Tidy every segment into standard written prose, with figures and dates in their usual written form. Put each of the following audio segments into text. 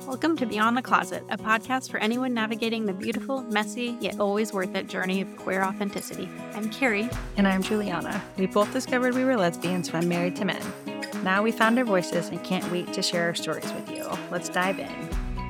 Welcome to Beyond the Closet, a podcast for anyone navigating the beautiful, messy, yet always worth it journey of queer authenticity. I'm Carrie. And I'm Juliana. We both discovered we were lesbians when married to men. Now we found our voices and can't wait to share our stories with you. Let's dive in.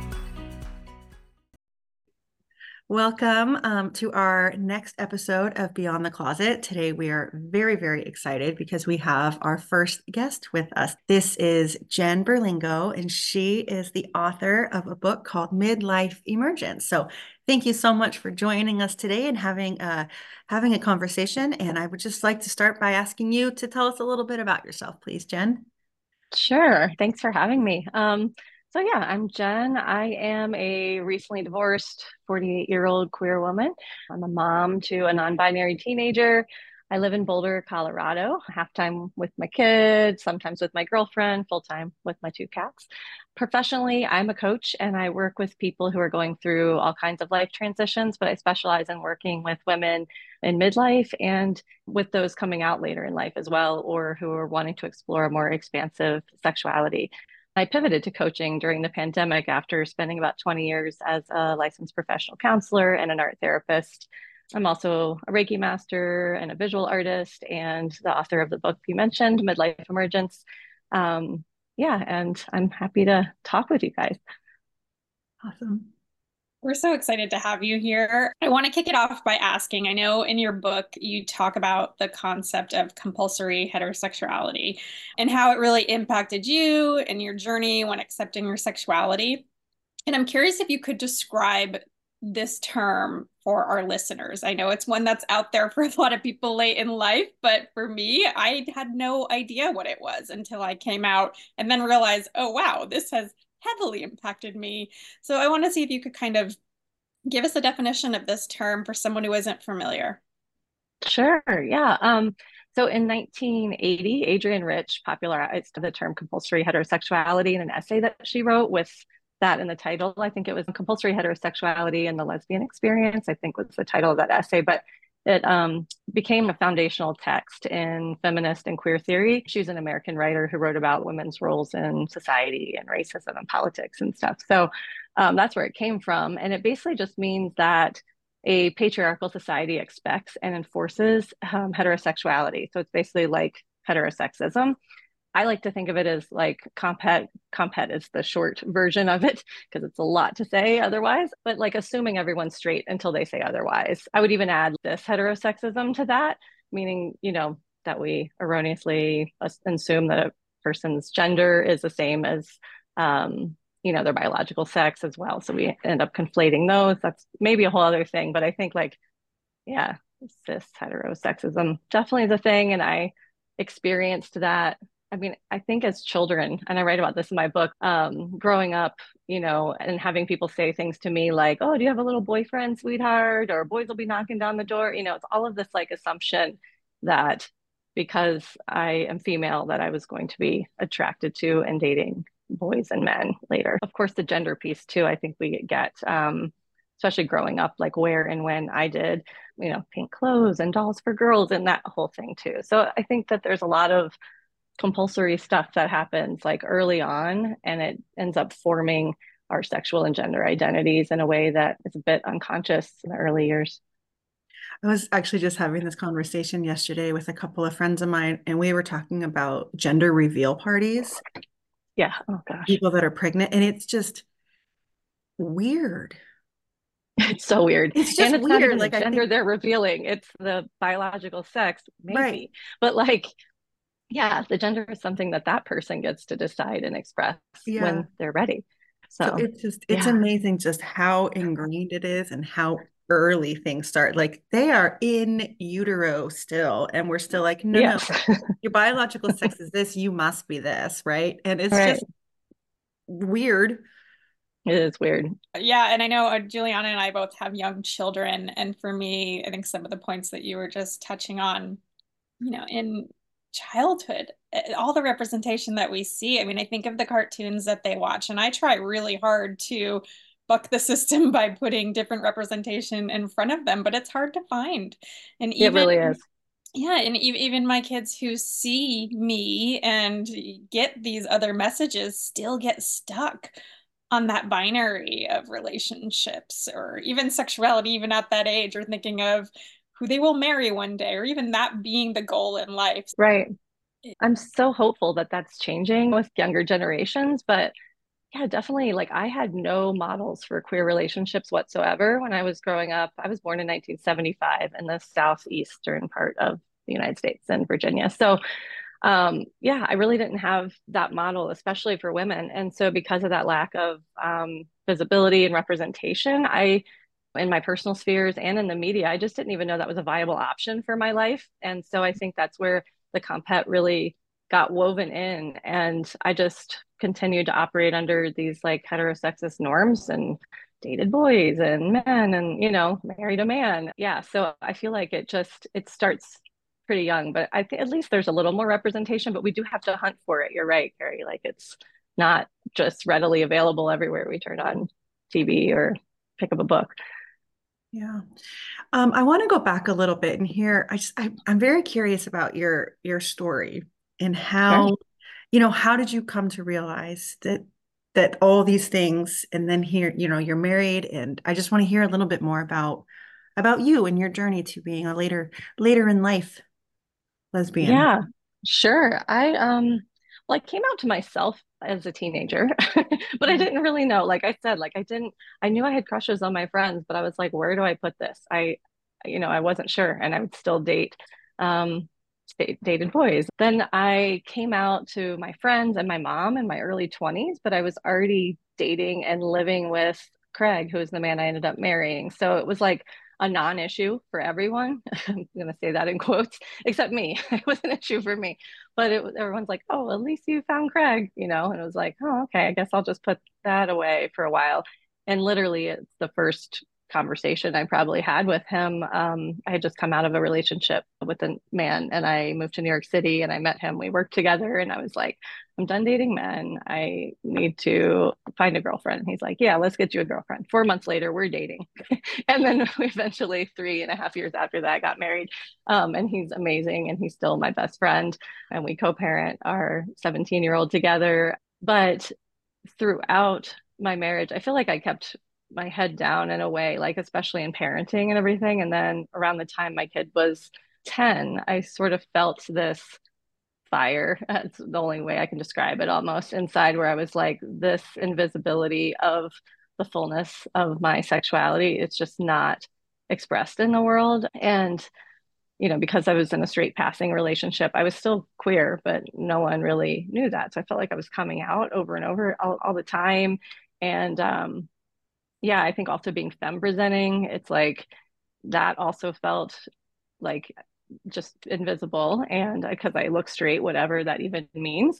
Welcome to our next episode of Beyond the Closet. Today we are very, very excited because we have our first guest with us. This is Jen Berlingo, and she is the author of a book called Midlife Emergence. So thank you so much for joining us today and having a conversation. And I would just like to start by asking you to tell us a little bit about yourself, please, Jen. Sure. Thanks for having me. I'm Jen. I am a recently divorced 48-year-old queer woman. I'm a mom to a non-binary teenager. I live in Boulder, Colorado, half-time with my kids, sometimes with my girlfriend, full-time with my two cats. Professionally, I'm a coach and I work with people who are going through all kinds of life transitions, but I specialize in working with women in midlife and with those coming out later in life as well, or who are wanting to explore a more expansive sexuality. I pivoted to coaching during the pandemic after spending about 20 years as a licensed professional counselor and an art therapist. I'm also a Reiki master and a visual artist and the author of the book you mentioned, Midlife Emergence. And I'm happy to talk with you guys. Awesome. We're so excited to have you here. I want to kick it off by asking, I know in your book you talk about the concept of compulsory heterosexuality and how it really impacted you and your journey when accepting your sexuality. And I'm curious if you could describe this term for our listeners. I know it's one that's out there for a lot of people late in life, but for me, I had no idea what it was until I came out and then realized, oh, wow, this has heavily impacted me. So I want to see if you could kind of give us a definition of this term for someone who isn't familiar. Sure, yeah. So in 1980, Adrienne Rich popularized the term compulsory heterosexuality in an essay that she wrote with that in the title. I think it was Compulsory Heterosexuality and the Lesbian Experience, I think was the title of that essay, but it became a foundational text in feminist and queer theory. She's an American writer who wrote about women's roles in society and racism and politics and stuff. So that's where it came from. And it basically just means that a patriarchal society expects and enforces heterosexuality. So it's basically like heterosexism. I like to think of it as like compet is the short version of it because it's a lot to say otherwise, but like assuming everyone's straight until they say otherwise. I would even add this heterosexism to that, meaning, that we erroneously assume that a person's gender is the same as, their biological sex as well. So we end up conflating those. That's maybe a whole other thing, but I think cis heterosexism definitely is a thing. And I experienced that. I mean, I think as children, and I write about this in my book, growing up, and having people say things to me like, oh, do you have a little boyfriend, sweetheart? Or boys will be knocking down the door. It's all of this like assumption that because I am female, that I was going to be attracted to and dating boys and men later. Of course, the gender piece too, I think we get, especially growing up, like where and when I did, pink clothes and dolls for girls and that whole thing too. So I think that there's a lot of compulsory stuff that happens like early on, and it ends up forming our sexual and gender identities in a way that is a bit unconscious in the early years. I was actually just having this conversation yesterday with a couple of friends of mine, and we were talking about gender reveal parties. Yeah. Oh gosh. People that are pregnant, and it's just weird. It's so weird. It's just and it's weird. not even like the gender I think they're revealing. It's the biological sex, maybe. Right. But the gender is something that person gets to decide and express when they're ready. So it's amazing just how ingrained it is and how early things start. Like they are in utero still, and we're still like, no, your biological sex is this, you must be this, right? And it's just weird. It is weird. Yeah. And I know Juliana and I both have young children. And for me, I think some of the points that you were just touching on, in childhood, all the representation that we see. I mean, I think of the cartoons that they watch, and I try really hard to buck the system by putting different representation in front of them, but it's hard to find. And it really is. Yeah, and even my kids who see me and get these other messages still get stuck on that binary of relationships or even sexuality, even at that age, or thinking of who they will marry one day, or even that being the goal in life. Right. I'm so hopeful that that's changing with younger generations, but yeah, definitely. Like I had no models for queer relationships whatsoever when I was growing up. I was born in 1975 in the southeastern part of the United States in Virginia. So, yeah, I really didn't have that model, especially for women. And so, because of that lack of visibility and representation, in my personal spheres and in the media, I just didn't even know that was a viable option for my life. And so, I think that's where the compet really got woven in. And I just continued to operate under these like heterosexist norms and dated boys and men and, married a man. Yeah. So I feel like it starts pretty young, but I think at least there's a little more representation, but we do have to hunt for it. You're right, Carrie. Like it's not just readily available everywhere we turn on TV or pick up a book. Yeah. I want to go back a little bit and hear, I'm very curious about your story and Sure. how did you come to realize that all these things, and then here, you're married, and I just want to hear a little bit more about you and your journey to being a later in life lesbian. Yeah, sure. I came out to myself as a teenager, but I Mm. didn't really know. Like I said, I knew I had crushes on my friends, but I was like, where do I put this? I wasn't sure, and I would still um, dated boys. Then I came out to my friends and my mom in my early 20s, but I was already dating and living with Craig, who is the man I ended up marrying. So it was like a non-issue for everyone. I'm going to say that in quotes, except me. It was an issue for me. But everyone's like, oh, at least you found Craig, and it was like, oh, okay, I guess I'll just put that away for a while. And literally, it's the first conversation I probably had with him. I had just come out of a relationship with a man and I moved to New York City and I met him. We worked together and I was like, I'm done dating men. I need to find a girlfriend. And he's like, yeah, let's get you a girlfriend. 4 months later, we're dating. And then we eventually, 3.5 years after that, got married. And he's amazing and he's still my best friend. And we co parent our 17-year-old together. But throughout my marriage, I feel like I kept my head down in a way, like especially in parenting and everything. And then around the time my kid was 10, I sort of felt this fire. That's the only way I can describe it almost inside, where I was like, this invisibility of the fullness of my sexuality, it's just not expressed in the world. And because I was in a straight passing relationship, I was still queer, but no one really knew that. So I felt like I was coming out over and over all the time. And yeah, I think also being femme presenting, it's like that also felt like just invisible. And because I look straight, whatever that even means.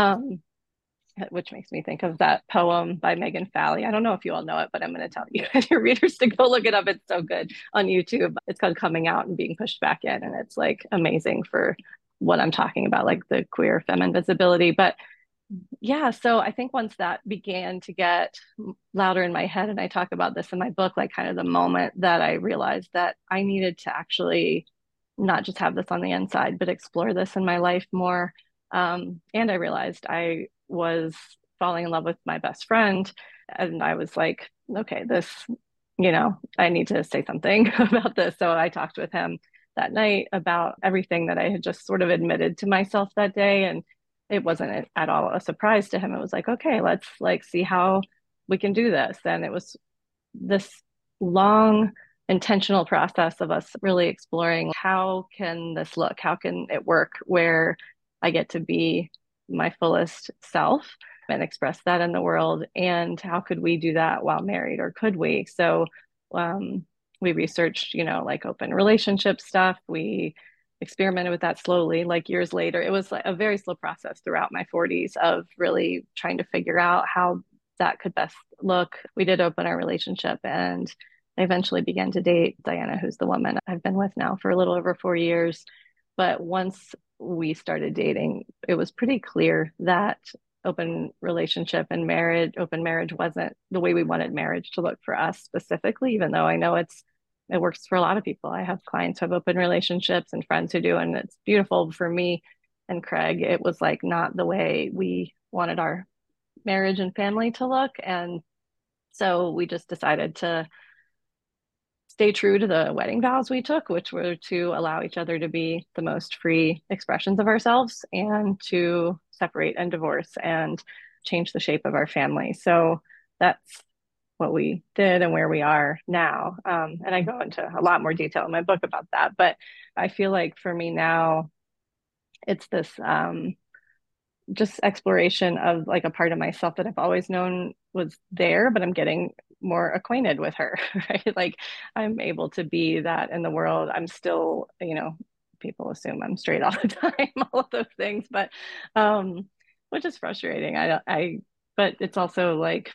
Which makes me think of that poem by Megan Falley. I don't know if you all know it, but I'm going to tell you and your readers to go look it up. It's so good on YouTube. It's called Coming Out and Being Pushed Back In. And it's like amazing for what I'm talking about, like the queer feminine visibility. But yeah, so I think once that began to get louder in my head, and I talk about this in my book, like kind of the moment that I realized that I needed to actually not just have this on the inside, but explore this in my life more. And I realized I was falling in love with my best friend. And I was like, okay, I need to say something about this. So I talked with him that night about everything that I had just sort of admitted to myself that day. And it wasn't at all a surprise to him. It was like, okay, let's like see how we can do this. And it was this long intentional process of us really exploring how can this look? How can it work where I get to be my fullest self and express that in the world? And how could we do that while married, or could we? So we researched, like open relationship stuff. We experimented with that slowly, like years later. It was like a very slow process throughout my 40s of really trying to figure out how that could best look. We did open our relationship and I eventually began to date Diana, who's the woman I've been with now for a little over 4 years. But once we started dating, it was pretty clear that open marriage wasn't the way we wanted marriage to look for us specifically, even though I know it works for a lot of people. I have clients who have open relationships and friends who do, and it's beautiful. For me and Craig, it was like not the way we wanted our marriage and family to look. And so we just decided to stay true to the wedding vows we took, which were to allow each other to be the most free expressions of ourselves and to separate and divorce and change the shape of our family. So that's what we did and where we are now. And I go into a lot more detail in my book about that. But I feel like for me now, it's this just exploration of like a part of myself that I've always known was there, but I'm getting more acquainted with her, right? Like I'm able to be that in the world. I'm still, people assume I'm straight all the time, all of those things, but which is frustrating. But it's also like,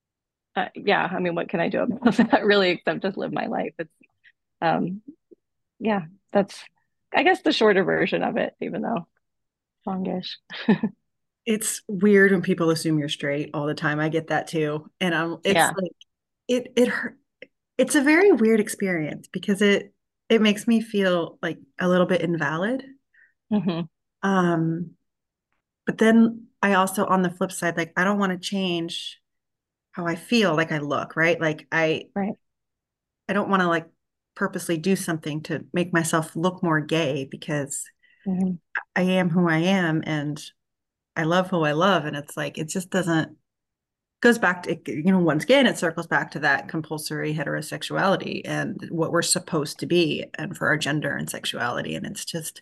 yeah, I mean, what can I do about that really, except just live my life? It's, um, yeah, that's, I guess, the shorter version of it, even though longish. It's weird when people assume you're straight all the time. I get that too. And it's Yeah. like it hurt. It's a very weird experience because it makes me feel like a little bit invalid. Hmm. Um, but then I also on the flip side, like I don't want to change how I feel like I look, right? Like Right. I don't want to like purposely do something to make myself look more gay because Hmm. I am who I am and I love who I love. And it's like it just doesn't goes back to, once again, it circles back to that compulsory heterosexuality and what we're supposed to be and for our gender and sexuality. And it's just,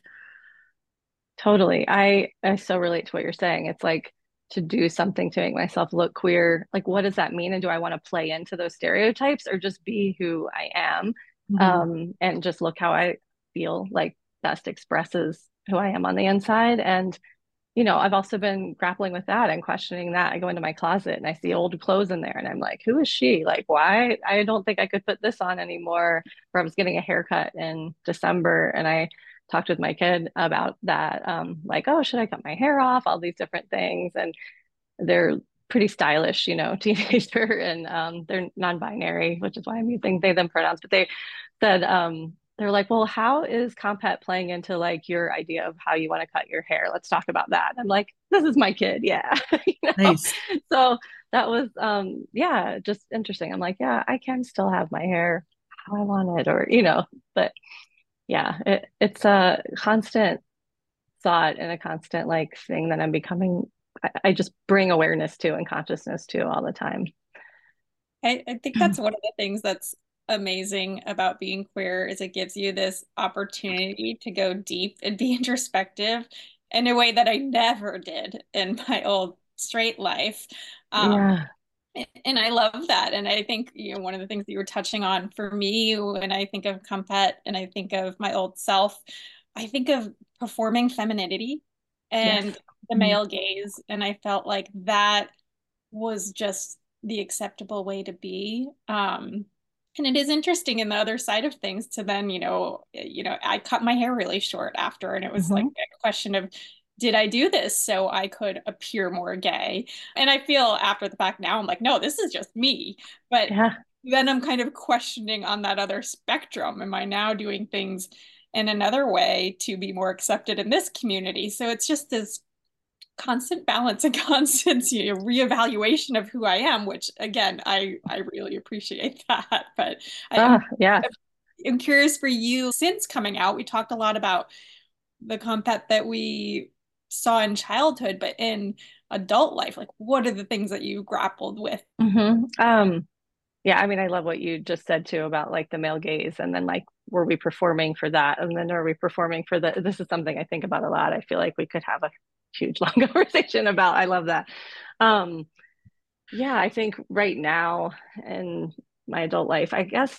Totally. I so relate to what you're saying. It's like to do something to make myself look queer. Like, what does that mean? And do I want to play into those stereotypes or just be who I am? mhm. And just look how I feel like best expresses who I am on the inside. And I've also been grappling with that and questioning that. I go into my closet and I see old clothes in there and I'm like, who is she? Like, why? I don't think I could put this on anymore. Or I was getting a haircut in December and I talked with my kid about that. Like, oh, should I cut my hair off? All these different things. And they're pretty stylish, teenager, and they're non-binary, which is why I'm using they them pronouns. But they said they're like, well, how is Compet playing into like your idea of how you want to cut your hair? Let's talk about that. And I'm like, this is my kid, yeah, you know. Nice. So that was yeah, just interesting. I'm like, yeah, I can still have my hair how I want it, or but yeah, it's a constant thought and a constant like thing that I'm becoming I just bring awareness to and consciousness to all the time. I think that's one of the things that's amazing about being queer is it gives you this opportunity to go deep and be introspective in a way that I never did in my old straight life. Um, Yeah. and I love that. And I think, one of the things that you were touching on for me when I think of Compet and I think of my old self, I think of performing femininity Yes. and the Mhm. male gaze. And I felt like that was just the acceptable way to be. And it is interesting in the other side of things to then, I cut my hair really short after, and it was like Hmm. a question of, did I do this so I could appear more gay? And I feel after the fact now, I'm like, no, this is just me. But Yeah. then I'm kind of questioning on that other spectrum. Am I now doing things in another way to be more accepted in this community? So it's just this constant balance and constant reevaluation of who I am, which again, I really appreciate that. But Oh, yeah. I'm curious for you, since coming out, we talked a lot about the Compet that we saw in childhood, but in adult life, like what are the things that you grappled with? Hmm. Yeah, I mean, I love what you just said too about like the male gaze and then like were we performing for that? And then are we performing for the this is something I think about a lot. I feel like we could have a huge long conversation about. I love that. Um, yeah, I think right now in my adult life, I guess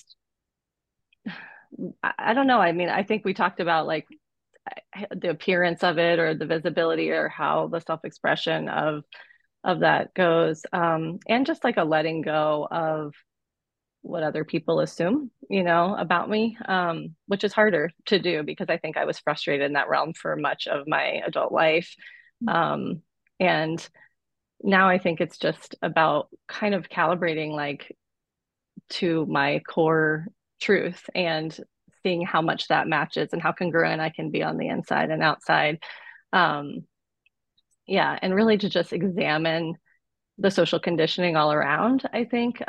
I don't know. I mean, I think we talked about like the appearance of it or the visibility or how the self-expression of that goes. And just like a letting go of what other people assume, about me, which is harder to do because I think I was frustrated in that realm for much of my adult life. Um, and now I think it's just about kind of calibrating like to my core truth and seeing how much that matches and how congruent I can be on the inside and outside. Um, yeah, and really to just examine the social conditioning all around, I think.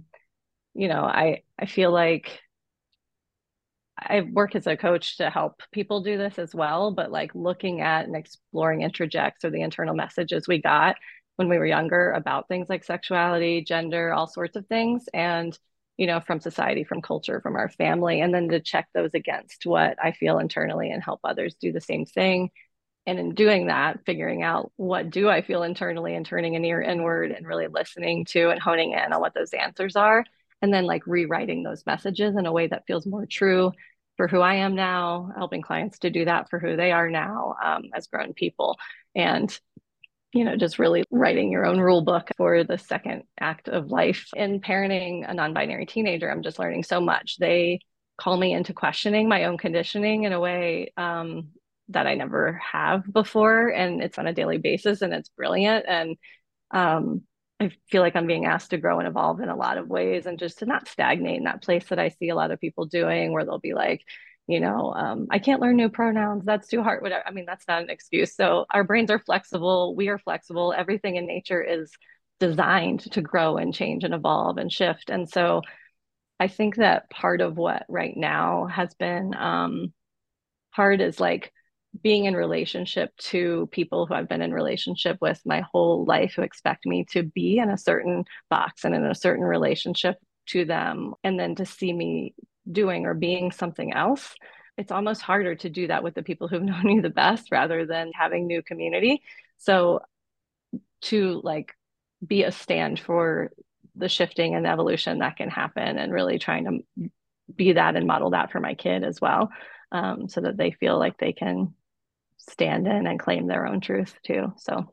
I feel like I work as a coach to help people do this as well, but like looking at and exploring introjects or the internal messages we got when we were younger about things like sexuality, gender, all sorts of things. And, from society, from culture, from our family, and then to check those against what I feel internally and help others do the same thing. And in doing that, figuring out what do I feel internally and turning an ear inward and really listening to and honing in on what those answers are. And then like rewriting those messages in a way that feels more true for who I am now, helping clients to do that for who they are now as grown people. And, just really writing your own rule book for the second act of life. In parenting a non-binary teenager, I'm just learning so much. They call me into questioning my own conditioning in a way that I never have before. And it's on a daily basis and it's brilliant. And I feel like I'm being asked to grow and evolve in a lot of ways and just to not stagnate in that place that I see a lot of people doing where they'll be like, I can't learn new pronouns. That's too hard. Whatever. I mean, that's not an excuse. So our brains are flexible. We are flexible. Everything in nature is designed to grow and change and evolve and shift. And so I think that part of what right now has been hard is like being in relationship to people who I've been in relationship with my whole life who expect me to be in a certain box and in a certain relationship to them. And then to see me doing or being something else, it's almost harder to do that with the people who've known you the best rather than having new community. So to like be a stand for the shifting and evolution that can happen and really trying to be that and model that for my kid as well, so that they feel like they can stand in and claim their own truth too. So,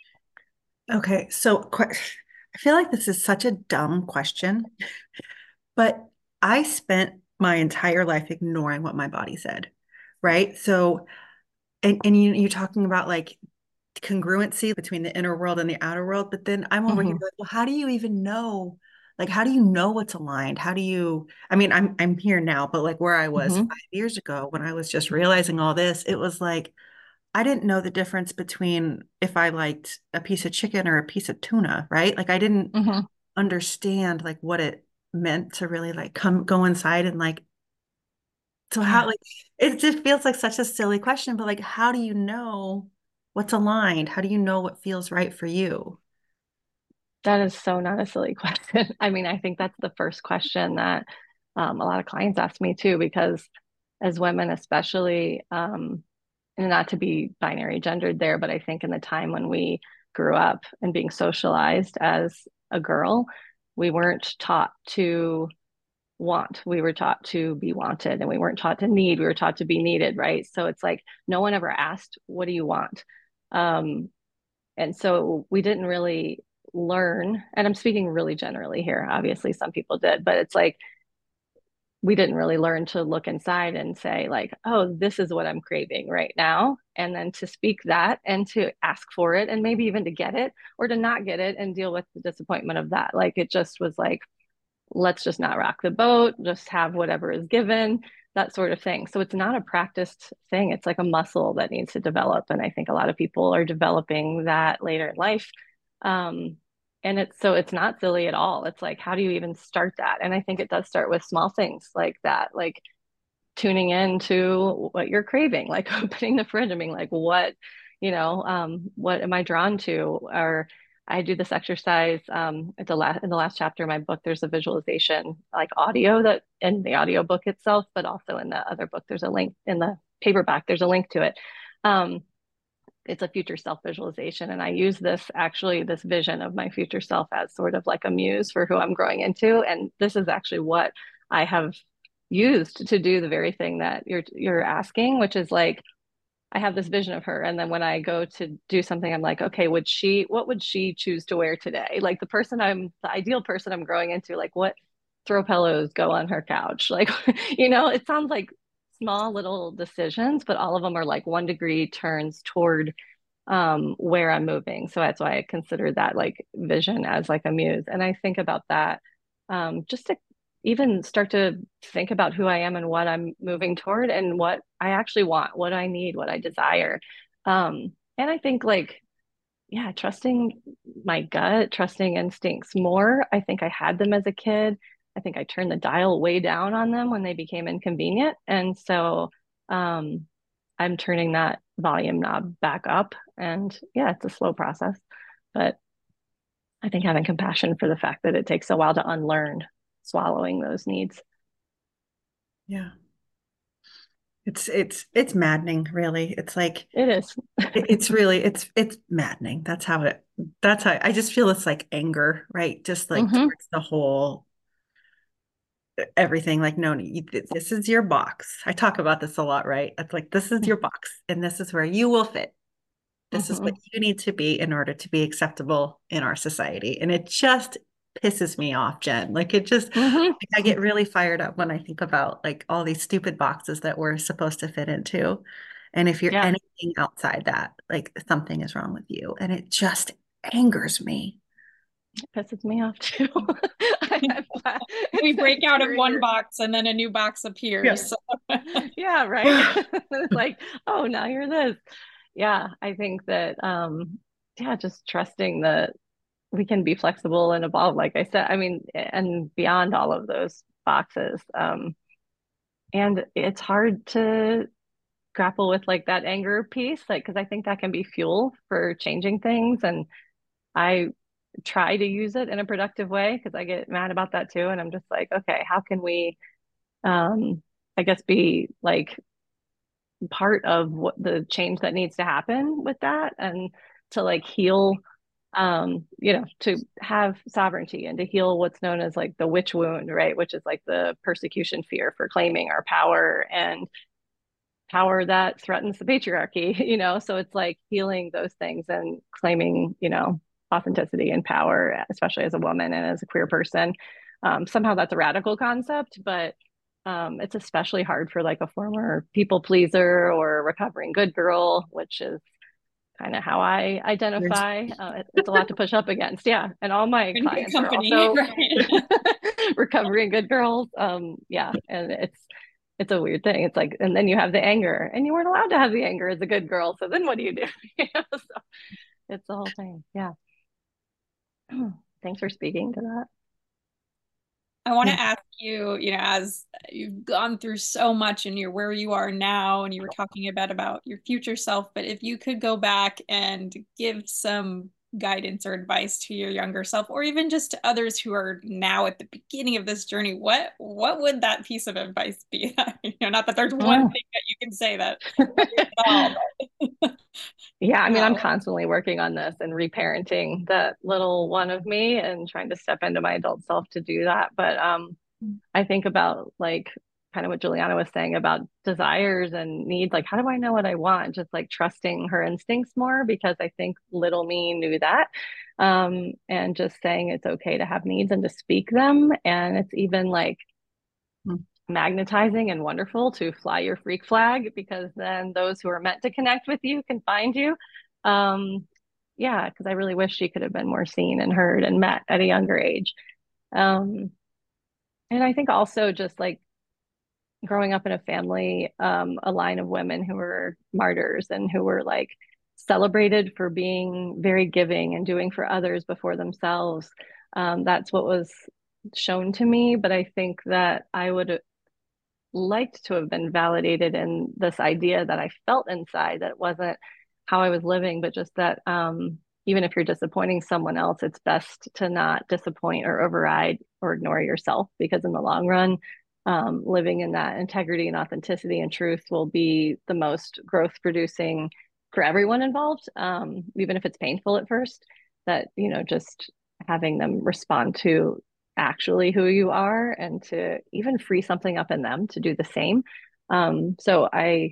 Okay, so I feel like this is such a dumb question, but I spent my entire life ignoring what my body said, right? So, and you're talking about like congruency between the inner world and the outer world, but then I'm over here mm-hmm, like, well, how do you even know? Like, how do you know what's aligned? How do you, I mean, I'm here now, but like where I was mm-hmm, 5 years ago when I was just realizing all this, it was like, I didn't know the difference between if I liked a piece of chicken or a piece of tuna, right? Like I didn't mm-hmm. understand like what it meant to really like go inside and like so how Yeah, like it just feels like such a silly question, but like how do you know what's aligned? How do you know what feels right for you? that is so not a silly question. I mean, I think that's the first question that a lot of clients ask me too, because as women, especially, and not to be binary gendered there, but I think in the time when we grew up and being socialized as a girl, we weren't taught to want. We were taught to be wanted and we weren't taught to need. We were taught to be needed, right? So it's like no one ever asked, what do you want? Um, and so we didn't really learn, and I'm speaking really generally here. Obviously, some people did, but it's like we didn't really learn to look inside and say like, oh, this is what I'm craving right now, and then to speak that and to ask for it and maybe even to get it or to not get it and deal with the disappointment of that. Like it just was like, let's just not rock the boat, just have whatever is given, that sort of thing. So it's not a practiced thing. It's like a muscle that needs to develop. And I think a lot of people are developing that later in life. Um, and it's not silly at all. It's like, how do you even start that? And I think it does start with small things like that, like tuning in to what you're craving, like opening the fridge and being like, what am I drawn to? Or I do this exercise at in the last chapter of my book. There's a visualization, like audio that in the audio book itself, but also in the other book. There's a link in the paperback. There's a link to it. Um, it's a future self visualization, and I use this vision of my future self as sort of like a muse for who I'm growing into. And this is actually what I have used to do the very thing that you're asking, which is like I have this vision of her. And then when I go to do something, I'm like, okay, what would she choose to wear today? Like the ideal person I'm growing into, like what throw pillows go on her couch? Like, it sounds like small little decisions, but all of them are like 1 degree turns toward where I'm moving. So that's why I consider that like vision as like a muse. And I think about that just to even start to think about who I am and what I'm moving toward and what I actually want, what I need, what I desire. And I think like, yeah, trusting my gut, trusting instincts more. I think I had them as a kid. I think I turned the dial way down on them when they became inconvenient. And so I'm turning that volume knob back up. And yeah, it's a slow process. But I think having compassion for the fact that it takes a while to unlearn swallowing those needs. Yeah. It's maddening, really. It's like It is. it's really it's maddening. That's how I just feel it's like anger, right? Just like Hmm. towards the whole everything. Like, no, this is your box. I talk about this a lot, right? It's like this is your box, and this is where you will fit. This is what Hmm. you need to be in order to be acceptable in our society. And it just pisses me off, Jen. Like it just, Hmm. I get really fired up when I think about like all these stupid boxes that we're supposed to fit into. And if you're Yeah, anything outside that, like something is wrong with you. And it just angers me. it pisses me off too. We break out of one Exterior. box and then a new box Yeah. appears. Yeah, right. It's like, oh, now you're this. Yeah, I think that yeah, just trusting that we can be flexible and evolve, like I said. I mean, and beyond all of those boxes. And it's hard to grapple with like that anger piece, like because I think that can be fuel for changing things. And I try to use it in a productive way because I get mad about that too. And I'm just like, okay, how can we I guess be like part of what the change that needs to happen with that and to like heal to have sovereignty and to heal what's known as like the witch wound, right? Which is like the persecution fear for claiming our power and power that threatens the patriarchy, So it's like healing those things and claiming, authenticity and power, especially as a woman and as a queer person. Somehow that's a radical concept, but it's especially hard for like a former people pleaser or a recovering good girl, which is kind of how I identify. It's a lot to push up against. Yeah. And all my In good clients are company, also right? recovering good girls. Yeah. And it's a weird thing. It's like, and then you have the anger, and you weren't allowed to have the anger as a good girl. So then what do you do? So it's the whole thing. Yeah. Thanks for speaking to that. I want Yeah. to ask you, as you've gone through so much and you're where you are now, and you were talking about your future self, but if you could go back and give some guidance or advice to your younger self, or even just to others who are now at the beginning of this journey, what would that piece of advice be? Not that there's one Mm. thing that you can say that covers it all, but Yeah, I mean, I'm wow. constantly working on this and reparenting that little one of me and trying to step into my adult self to do that. But I think about like kind of what Juliana was saying about desires and needs. Like, how do I know what I want? Just like trusting her instincts more because I think little me knew that. And just saying it's okay to have needs and to speak them. And it's even like magnetizing and wonderful to fly your freak flag because then those who are meant to connect with you can find you. Um, yeah, because I really wish she could have been more seen and heard and met at a younger age. Um, and I think also just like growing up in a family, a line of women who were martyrs and who were like celebrated for being very giving and doing for others before themselves. That's what was shown to me. But I think that I would liked to have been validated in this idea that I felt inside that it wasn't how I was living, but just that even if you're disappointing someone else, it's best to not disappoint or override or ignore yourself because in the long run, living in that integrity and authenticity and truth will be the most growth producing for everyone involved, even if it's painful at first. That, just having them respond to actually who you are and to even free something up in them to do the same. So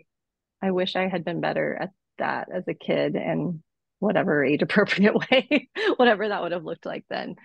I wish I had been better at that as a kid and whatever age appropriate way, whatever that would have looked like then.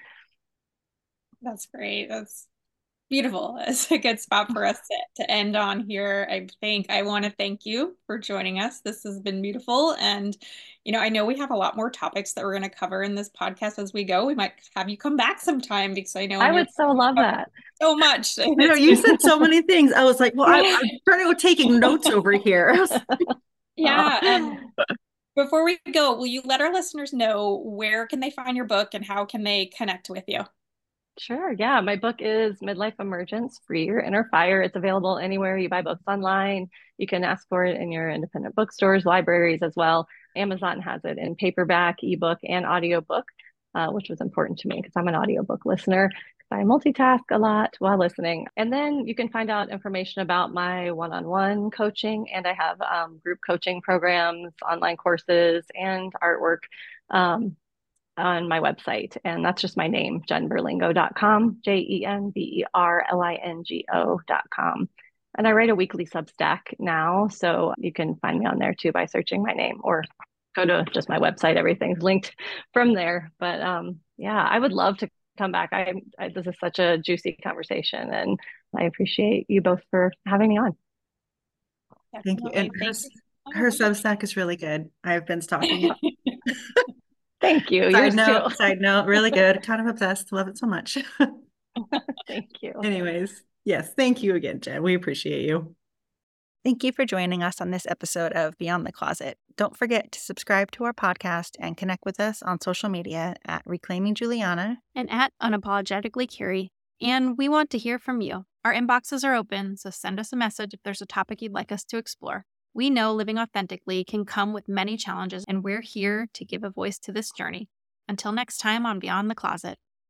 That's great. That's beautiful. It's a good spot for us to end on here. I want to thank you for joining us. This has been beautiful. And, I know we have a lot more topics that we're going to cover in this podcast as we go. We might have you come back sometime because I know I in your would so love that. so much. And I know it's you been, said so many things. I was like, well, I'm trying to go taking notes over here. yeah. Before we go, will you let our listeners know where can they find your book and how can they connect with you? Sure. Yeah. My book is Midlife Emergence, Free Your Inner Fire. It's available anywhere you buy books online. You can ask for it in your independent bookstores, libraries as well. Amazon has it in paperback, ebook, and audiobook, which was important to me because I'm an audiobook listener. I multitask a lot while listening. And then you can find out information about my one-on-one coaching, and I have group coaching programs, online courses, and artwork. On my website. And that's just my name, jenberlingo.com, JenBerlingo.com. And I write a weekly Substack now. So you can find me on there too by searching my name or go to just my website. Everything's linked from there. But yeah, I would love to come back. This is such a juicy conversation and I appreciate you both for having me on. Thank you. And her Substack is really good. I've been stalking it. Thank you. Side note, really good. Kind of obsessed. Love it so much. Thank you. Anyways, yes, thank you again, Jen. We appreciate you. Thank you for joining us on this episode of Beyond the Closet. Don't forget to subscribe to our podcast and connect with us on social media at Reclaiming Juliana and at Unapologetically Curie. And we want to hear from you. Our inboxes are open, so send us a message if there's a topic you'd like us to explore. We know living authentically can come with many challenges, and we're here to give a voice to this journey. Until next time on Beyond the Closet.